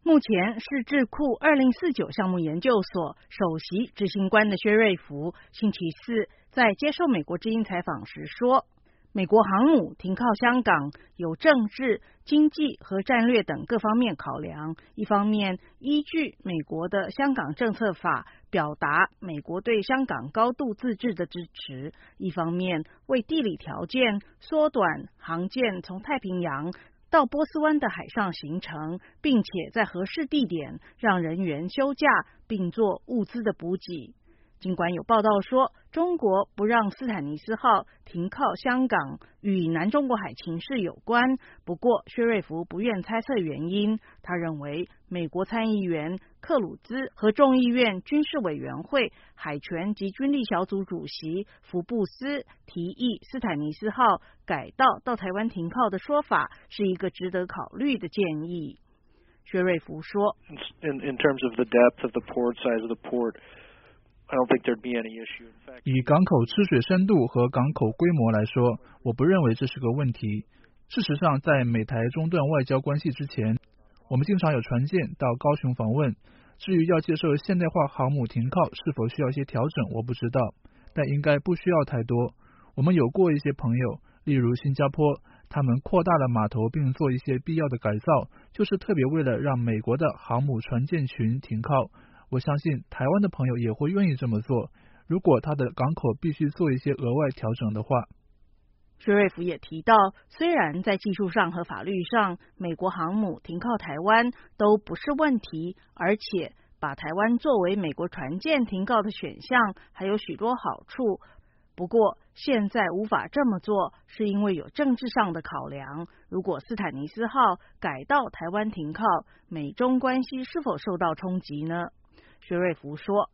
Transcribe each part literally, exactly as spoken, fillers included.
目前是智库二零四九项目研究所首席执行官的薛瑞福，星期四在接受美国之音采访时说，美国航母停靠香港有政治、经济和战略等各方面考量。一方面依据美国的香港政策法表达美国对香港高度自治的支持，一方面为地理条件缩短航舰从太平洋到波斯湾的海上行程，并且在合适地点让人员休假并做物资的补给。尽管有报道说中国不让斯坦尼斯号停靠香港与南中国海情势有关，不过薛瑞福不愿猜测原因。他认为美国参议员克鲁兹和众议院军事委员会海权及军力小组主席福布斯提议斯坦尼斯号改道到台湾停靠的说法是一个值得考虑的建议。薛瑞福说 in, in terms of the depth of the port, size of the port,I don't think there'd be any issue. In fact, 以港口吃水深度和港口规模来说，我不认为这是个问题。事实上，在美台中断外交关系之前，我们经常有船舰到高雄访问。至于要接受现代化航母停靠是否需要一些调整，我不知道，但应该不需要太多。我们有过一些朋友，例如新加坡，他们扩大了码头并做一些必要的改造，就是特别为了让美国的航母船舰群停靠。我相信台湾的朋友也会愿意这么做，如果他的港口必须做一些额外调整的话。 薛瑞福也提到，虽然在技术上和法律上美国航母停靠台湾都不是问题，而且把台湾作为美国船舰停靠的选项还有许多好处，不过现在无法这么做是因为有政治上的考量。如果斯坦尼斯号改到台湾停靠，美中关系是否受到冲击呢？薛瑞福说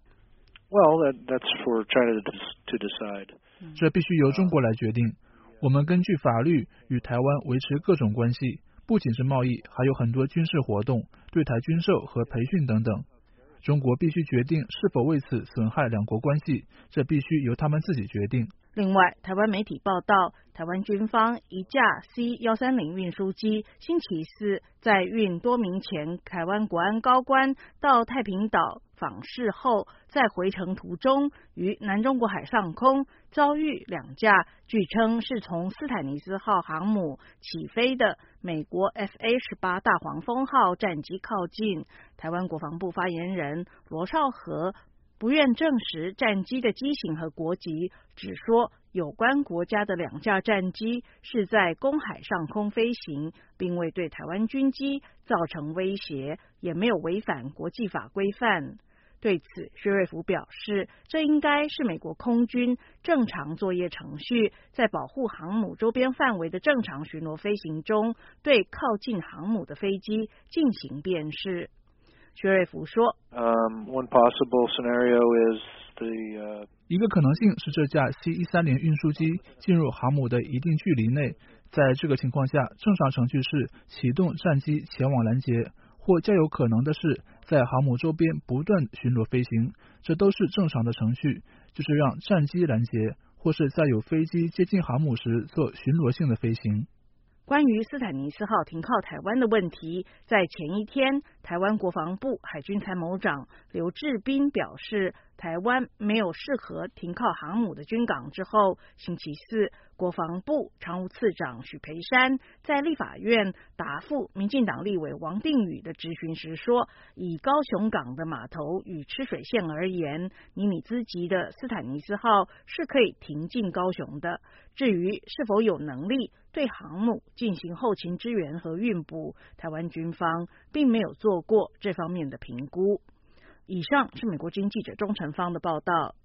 Well, that, that's for China to decide. 这必须由中国来决定。我们根据法律与台湾维持各种关系，不仅是贸易，还有很多军事活动、对台军售和培训等等。中国必须决定是否为此损害两国关系，这必须由他们自己决定。 另外，台湾媒体报道，台湾军方一架 C 一三零 运输机星期四在运多名前台湾国安高官到太平岛访视后，在回程途中于南中国海上空遭遇两架据称是从斯坦尼斯号航母起飞的美国 F A 十八 大黄蜂号战机靠近。台湾国防部发言人罗绍和不愿证实战机的机型和国籍，只说有关国家的两架战机是在公海上空飞行，并未对台湾军机造成威胁，也没有违反国际法规范。对此，薛瑞福表示，这应该是美国空军正常作业程序，在保护航母周边范围的正常巡逻飞行中，对靠近航母的飞机进行辨识。薛瑞福说、 um, One possible scenario is the, uh... 一个可能性是这架 C 一三零 运输机进入航母的一定距离内，在这个情况下，正常程序是启动战机前往拦截，或较有可能的是在航母周边不断巡逻飞行，这都是正常的程序，就是让战机拦截，或是在有飞机接近航母时做巡逻性的飞行。 关于斯坦尼斯号停靠台湾的问题，在前一天，台湾国防部海军参谋长刘志斌表示，台湾没有适合停靠航母的军港之后，星期四，国防部常务次长许培山在立法院答复民进党立委王定宇的质询时说，以高雄港的码头与吃水线而言，尼米兹级的斯坦尼斯号是可以停进高雄的。至于是否有能力对航母进行后勤支援和运补，台湾军方并没有做过这方面的评估。以上是美国之音记者钟成芳的报道。